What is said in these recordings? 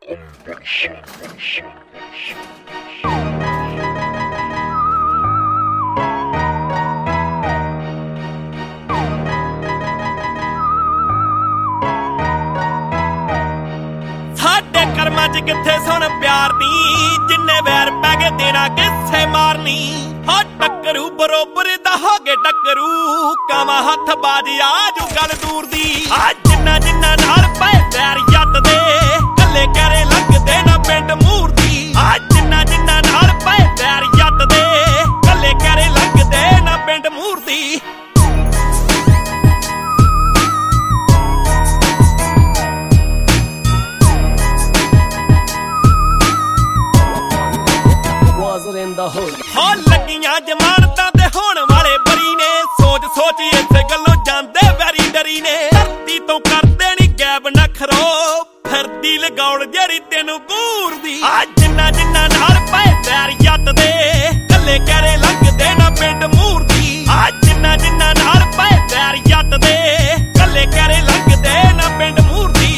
ਸਾਡੇ ਕਰਮਾਂ 'ਚ ਕਿੱਥੇ ਸੁਣ ਪਿਆਰ ਨੀ, ਜਿੰਨੇ ਵੈਰ ਪੈ ਗਏ ਦੇਣਾ ਕਿਸੇ ਮਾਰਨੀ। ਹਾਂ ਟੱਕਰੂ ਬਰੋਬਰ ਦਾ ਹੋਗੇ ਟੱਕਰੂ, ਕਾਵਾਂ ਹੱਥ ਬਾਜ ਆਜੂ ਗੱਲ ਦੂਰ ਦੀ। ਆ ਜਿੰਨਾ ਜਿੰਨਾ ਨਾਲ ਪਏ ਵੈਰ ਜੱਟ ਦੇ, ਕੱਲੇ ਕਰੇ ਲੱਗਦੇ ਨਾ ਪਿੰਡ ਮੂਰ ਦੀ। ਆ ਜਿੰਨਾ ਜਿੰਨਾ ਨਾਲ ਪਏ ਵੈਰ ਜੱਟ ਦੇ, ਕੱਲੇ ਕਰੇ ਲੱਗਦੇ ਨਾ ਪਿੰਡ ਮੂਰ ਦੀ। ਹੋ ਲੱਗੀਆਂ ਜ਼ਮਾਨਤਾਂ ਤੇ ਹੋਣ ਵਾਲੇ ਬਰੀ ਨੇ, ਸੋਚ ਸੋਚ ਇੱਥੇ ਗੱਲੋਂ ਜਾਂਦੇ ਵੈਰੀ ਡਰੀ ਨੇ। ਧਰਤੀ ਤੋਂ ਕਰਦੇ ਨੀ ਗੈਬ ਨਖਰੋ, ਫਿਰਦੀ ਲਗਾਉਣ ਜਿਹੜੀ ਤੈਨੂੰ ਘੂਰਦੀ। ਆ ਜਿੰਨਾ ਜਿੰਨਾ ਨਾਲ ਪਏ ਵੈਰ ਜੱਟ ਦੇ, ਕੱਲੇ ਕਰੇ ਲੱਗਦੇ ਨਾ ਪਿੰਡ ਮੂਰ ਦੀ। ਆ ਜਿੰਨਾ ਜਿੰਨਾ ਨਾਲ ਪਏ ਵੈਰ ਜੱਟ ਦੇ, ਕੱਲੇ ਕਰੇ ਲੱਗਦੇ ਨਾ ਪਿੰਡ ਮੂਰ ਦੀ।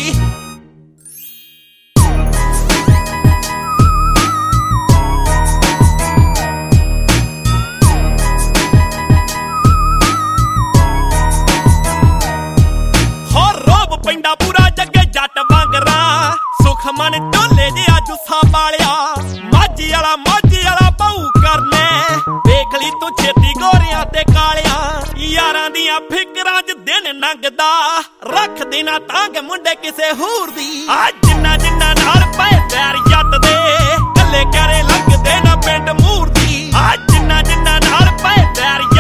ਪੈਂਦਾ ਪੂਰਾ ਜੱਗੇ ਜੱਟ ਵਾਂਗਰਾ, ਸੁਖ ਮਨ ਢੋਲੇ ਜਿਹਾ ਜੁੱਸਾ ਪਾਲਿਆ। ਮਾਝੀ ਵਾਲਾ ਬਹੁ ਕਰਨੇ, ਵੇਖ ਲਈ ਤੂੰ ਛੇਤੀ ਗੋਰਿਆਂ ਤੇ ਕਾਲਿਆਂ। ਯਾਰਾਂ ਦੀਆਂ ਫਿਕਰਾਂ 'ਚ ਦਿਨ ਲੰਘਦਾ, ਰੱਖ ਦੇਣਾ ਤਾਂਗ ਮੁੰਡੇ ਕਿਸੇ ਹੋਰ ਦੀ। ਆ ਜਿੰਨਾ ਜਿੰਨਾ ਨਾਲ ਪਏ ਵੈਰ ਜੱਟ ਦੇ, ਕੱਲੇ ਕਰੇ ਲੱਗਦੇ ਨਾ ਪਿੰਡ ਮੂਰ ਦੀ। ਆ ਜਿੰਨਾ ਜਿੰਨਾ ਨਾਲ ਪਏ ਵੈਰ